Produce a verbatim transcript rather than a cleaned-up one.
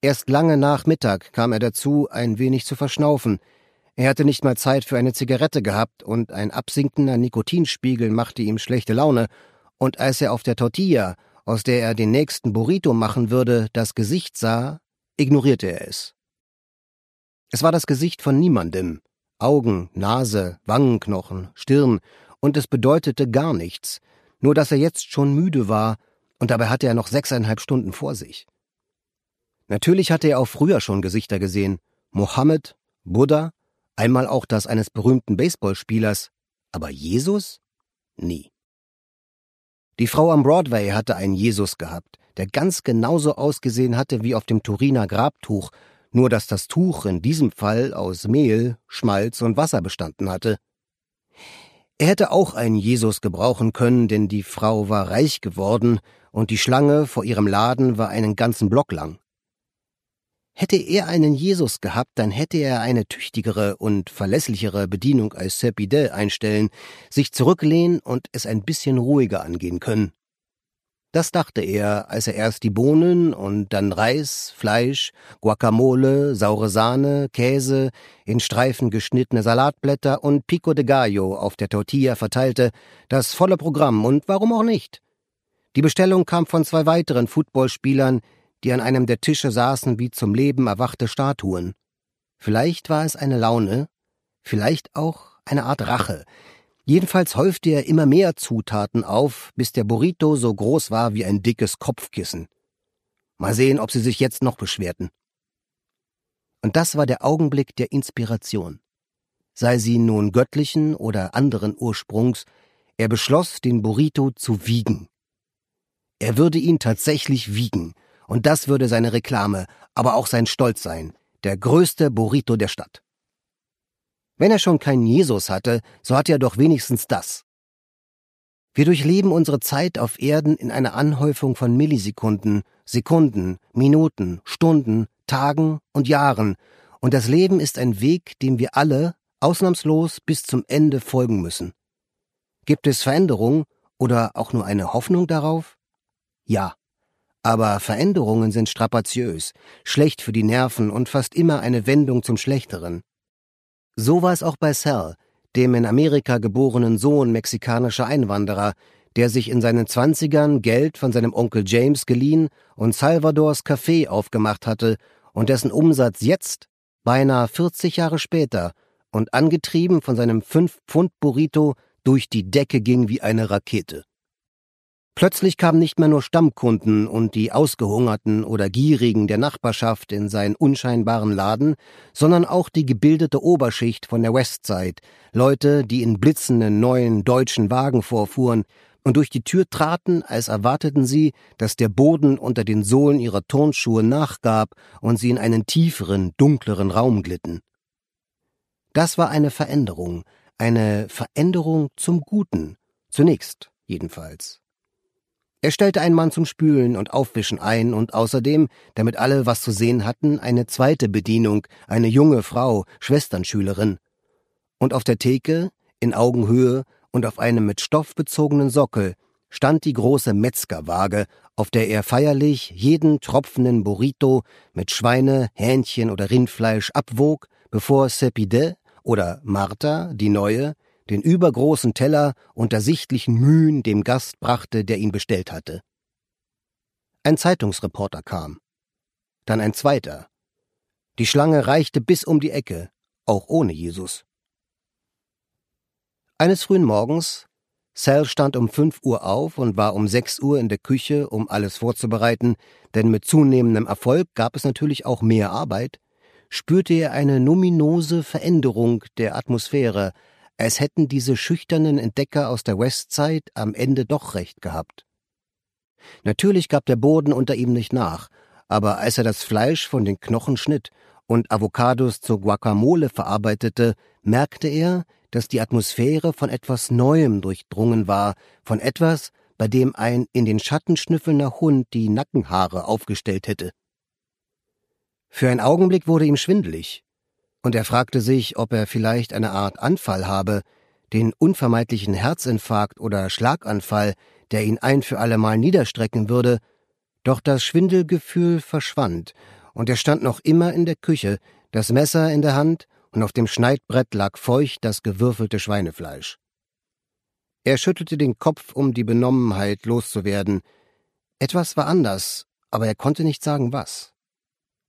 Erst lange nach Mittag kam er dazu, ein wenig zu verschnaufen. Er hatte nicht mal Zeit für eine Zigarette gehabt, und ein absinkender Nikotinspiegel machte ihm schlechte Laune, und als er auf der Tortilla, aus der er den nächsten Burrito machen würde, das Gesicht sah, ignorierte er es. Es war das Gesicht von niemandem. Augen, Nase, Wangenknochen, Stirn, und es bedeutete gar nichts, nur dass er jetzt schon müde war, und dabei hatte er noch sechseinhalb Stunden vor sich. Natürlich hatte er auch früher schon Gesichter gesehen, Mohammed, Buddha, einmal auch das eines berühmten Baseballspielers, aber Jesus? Nie. Die Frau am Broadway hatte einen Jesus gehabt, der ganz genauso ausgesehen hatte wie auf dem Turiner Grabtuch, nur dass das Tuch in diesem Fall aus Mehl, Schmalz und Wasser bestanden hatte. Er hätte auch einen Jesus gebrauchen können, denn die Frau war reich geworden und die Schlange vor ihrem Laden war einen ganzen Block lang. Hätte er einen Jesus gehabt, dann hätte er eine tüchtigere und verlässlichere Bedienung als Sir Pidey einstellen, sich zurücklehnen und es ein bisschen ruhiger angehen können. Das dachte er, als er erst die Bohnen und dann Reis, Fleisch, Guacamole, saure Sahne, Käse, in Streifen geschnittene Salatblätter und Pico de Gallo auf der Tortilla verteilte, das volle Programm, und warum auch nicht? Die Bestellung kam von zwei weiteren Footballspielern, die an einem der Tische saßen wie zum Leben erwachte Statuen. Vielleicht war es eine Laune, vielleicht auch eine Art Rache. Jedenfalls häufte er immer mehr Zutaten auf, bis der Burrito so groß war wie ein dickes Kopfkissen. Mal sehen, ob sie sich jetzt noch beschwerten. Und das war der Augenblick der Inspiration. Sei sie nun göttlichen oder anderen Ursprungs, er beschloss, den Burrito zu wiegen. Er würde ihn tatsächlich wiegen, und das würde seine Reklame, aber auch sein Stolz sein, der größte Burrito der Stadt. Wenn er schon keinen Jesus hatte, so hatte er doch wenigstens das. Wir durchleben unsere Zeit auf Erden in einer Anhäufung von Millisekunden, Sekunden, Minuten, Stunden, Tagen und Jahren, und das Leben ist ein Weg, dem wir alle, ausnahmslos, bis zum Ende folgen müssen. Gibt es Veränderung oder auch nur eine Hoffnung darauf? Ja, aber Veränderungen sind strapaziös, schlecht für die Nerven und fast immer eine Wendung zum Schlechteren. So war es auch bei Sal, dem in Amerika geborenen Sohn mexikanischer Einwanderer, der sich in seinen Zwanzigern Geld von seinem Onkel James geliehen und Salvadors Café aufgemacht hatte und dessen Umsatz jetzt, beinahe vierzig Jahre später und angetrieben von seinem fünf-Pfund-Burrito, durch die Decke ging wie eine Rakete. Plötzlich kamen nicht mehr nur Stammkunden und die Ausgehungerten oder Gierigen der Nachbarschaft in seinen unscheinbaren Laden, sondern auch die gebildete Oberschicht von der Westside, Leute, die in blitzenden neuen deutschen Wagen vorfuhren und durch die Tür traten, als erwarteten sie, dass der Boden unter den Sohlen ihrer Turnschuhe nachgab und sie in einen tieferen, dunkleren Raum glitten. Das war eine Veränderung, eine Veränderung zum Guten, zunächst jedenfalls. Er stellte einen Mann zum Spülen und Aufwischen ein und außerdem, damit alle was zu sehen hatten, eine zweite Bedienung, eine junge Frau, Schwesternschülerin. Und auf der Theke, in Augenhöhe und auf einem mit Stoff bezogenen Sockel, stand die große Metzgerwaage, auf der er feierlich jeden tropfenden Burrito mit Schweine-, Hähnchen- oder Rindfleisch abwog, bevor Sir Pidey oder Martha, die Neue, den übergroßen Teller unter sichtlichen Mühen dem Gast brachte, der ihn bestellt hatte. Ein Zeitungsreporter kam. Dann ein zweiter. Die Schlange reichte bis um die Ecke, auch ohne Jesus. Eines frühen Morgens, Sal stand um fünf Uhr auf und war um sechs Uhr in der Küche, um alles vorzubereiten, denn mit zunehmendem Erfolg gab es natürlich auch mehr Arbeit, spürte er eine numinose Veränderung der Atmosphäre, als hätten diese schüchternen Entdecker aus der Westside am Ende doch recht gehabt. Natürlich gab der Boden unter ihm nicht nach, aber als er das Fleisch von den Knochen schnitt und Avocados zur Guacamole verarbeitete, merkte er, dass die Atmosphäre von etwas Neuem durchdrungen war, von etwas, bei dem ein in den Schatten schnüffelnder Hund die Nackenhaare aufgestellt hätte. Für einen Augenblick wurde ihm schwindelig, und er fragte sich, ob er vielleicht eine Art Anfall habe, den unvermeidlichen Herzinfarkt oder Schlaganfall, der ihn ein für allemal niederstrecken würde, doch das Schwindelgefühl verschwand, und er stand noch immer in der Küche, das Messer in der Hand, und auf dem Schneidbrett lag feucht das gewürfelte Schweinefleisch. Er schüttelte den Kopf, um die Benommenheit loszuwerden. Etwas war anders, aber er konnte nicht sagen, was.